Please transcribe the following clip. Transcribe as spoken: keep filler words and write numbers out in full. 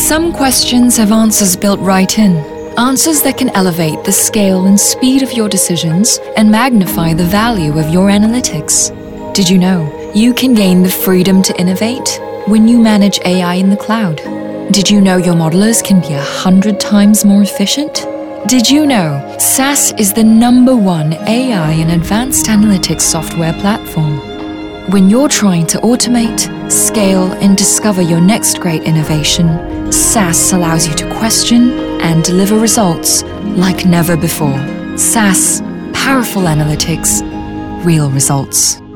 Some questions have answers built right in. Answers that can elevate the scale and speed of your decisions and magnify the value of your analytics. Did you know you can gain the freedom to innovate when you manage A I in the cloud? Did you know your modelers can be a hundred times more efficient? Did you know SAS is the number one A I and advanced analytics software platform? When you're trying to automate, scale, and discover your next great innovation, SAS allows you to question and deliver results like never before. SAS, powerful analytics, real results.